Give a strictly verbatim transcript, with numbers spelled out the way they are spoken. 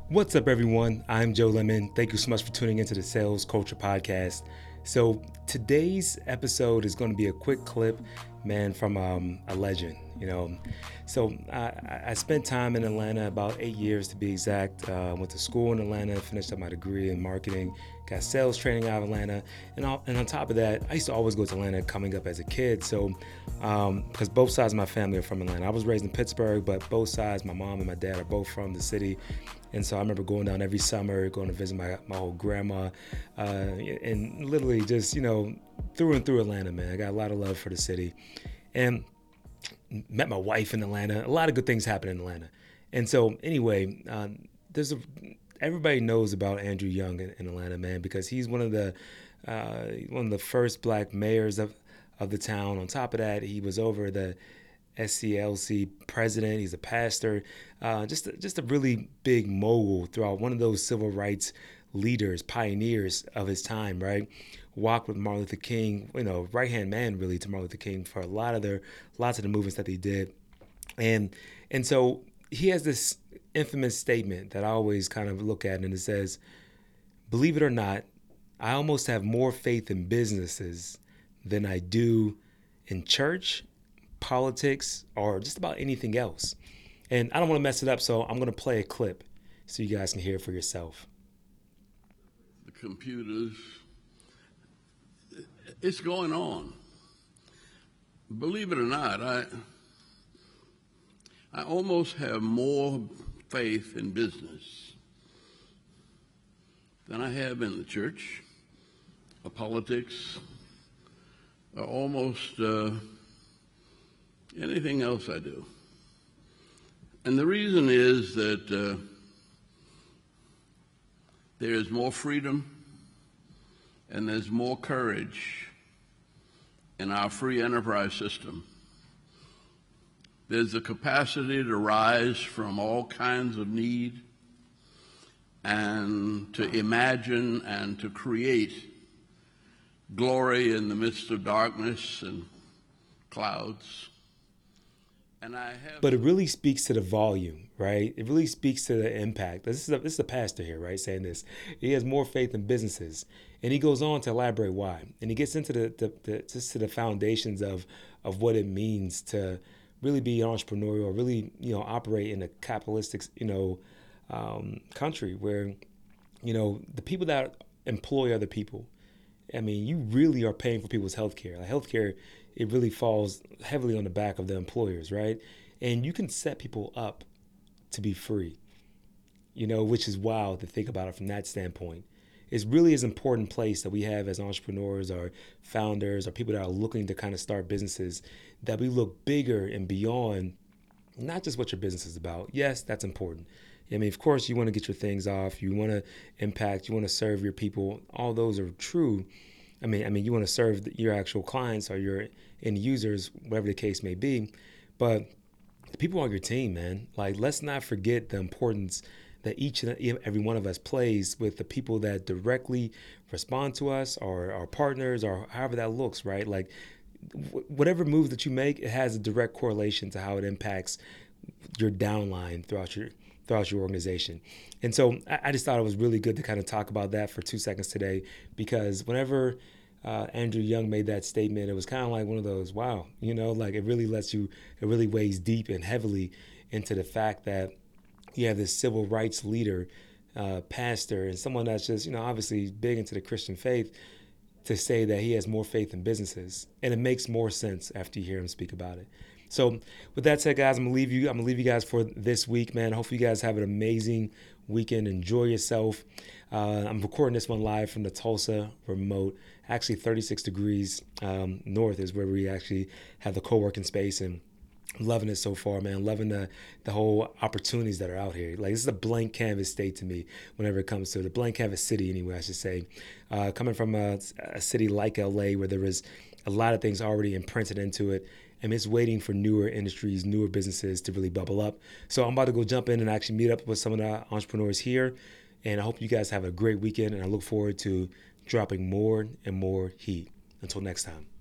What's up, everyone? I'm Joe Lemon. Thank you so much for tuning into the Sales Culture Podcast. So today's episode is going to be a quick clip, man, from um, a legend. You know, so I, I spent time in Atlanta, about eight years to be exact. Uh, went to school in Atlanta, finished up my degree in marketing, got sales training out of Atlanta, and all, and on top of that, I used to always go to Atlanta coming up as a kid. So um, because both sides of my family are from Atlanta, I was raised in Pittsburgh, but both sides, my mom and my dad, are both from the city. And so I remember going down every summer, going to visit my, my old grandma, uh, and literally just, you know, through and through Atlanta, man. I got a lot of love for the city. And met my wife in Atlanta. A lot of good things happen in Atlanta. And so anyway, um, there's a, everybody knows about Andrew Young in, in Atlanta, man, because he's one of the uh, one of the first black mayors of, of the town. On top of that, he was over the S C L C president. He's a pastor, uh, just a, just a really big mogul throughout, one of those civil rights leaders, pioneers of his time, right? Walked with Martin Luther King, you know, right-hand man really to Martin Luther King for a lot of their, lots of the movements that he did. And, and so he has this infamous statement that I always kind of look at, and it says, believe it or not, I almost have more faith in businesses than I do in church, politics, or just about anything else. And I don't want to mess it up, so I'm going to play a clip so you guys can hear it for yourself. The computers, it's going on. Believe it or not, I I almost have more faith in business than I have in the church, or politics, or almost uh, anything else I do. And the reason is that uh, there is more freedom and there's more courage in our free enterprise system. There's the capacity to rise from all kinds of need and to imagine and to create glory in the midst of darkness and clouds. And I have But it really speaks to the volume, right? It really speaks to the impact. This is a, this is a pastor here, right, saying this. He has more faith in businesses. And he goes on to elaborate why. And he gets into the, the, the just to the foundations of of what it means to really be entrepreneurial, really, you know, operate in a capitalistic, you know, um, country where, you know, the people that employ other people, I mean, you really are paying for people's healthcare. Like healthcare, it really falls heavily on the back of the employers, right? And you can set people up to be free, you know, which is wild to think about it from that standpoint. It's really is an important place that we have as entrepreneurs or founders or people that are looking to kind of start businesses, that we look bigger and beyond not just what your business is about. Yes, that's important. I mean, of course, you want to get your things off. You want to impact. You want to serve your people. All those are true. I mean, I mean, you want to serve your actual clients or your end users, whatever the case may be. But the people on your team, man, like, let's not forget the importance that each and every one of us plays with the people that directly respond to us, or our partners, or however that looks, right? Like, whatever move that you make, it has a direct correlation to how it impacts your downline throughout your throughout your organization. And so I just thought it was really good to kind of talk about that for two seconds today, because whenever uh, Andrew Young made that statement, it was kind of like one of those, wow, you know, like it really lets you, it really weighs deep and heavily into the fact that you have this civil rights leader, uh, pastor, and someone that's just, you know, obviously big into the Christian faith, to say that he has more faith in businesses. And it makes more sense after you hear him speak about it. So with that said, guys, I'm gonna leave you. I'm gonna leave you guys for this week, man. Hopefully you guys have an amazing weekend. Enjoy yourself. Uh, I'm recording this one live from the Tulsa remote. Actually, thirty-six degrees um, north is where we actually have the co-working space, and I'm loving it so far, man. Loving the the whole opportunities that are out here. Like, this is a blank canvas state to me whenever it comes to the blank canvas city, anyway, I should say. Uh, coming from a, a city like L A, where there is a lot of things already imprinted into it, and it's waiting for newer industries, newer businesses to really bubble up. So I'm about to go jump in and actually meet up with some of the entrepreneurs here. And I hope you guys have a great weekend, and I look forward to dropping more and more heat. Until next time.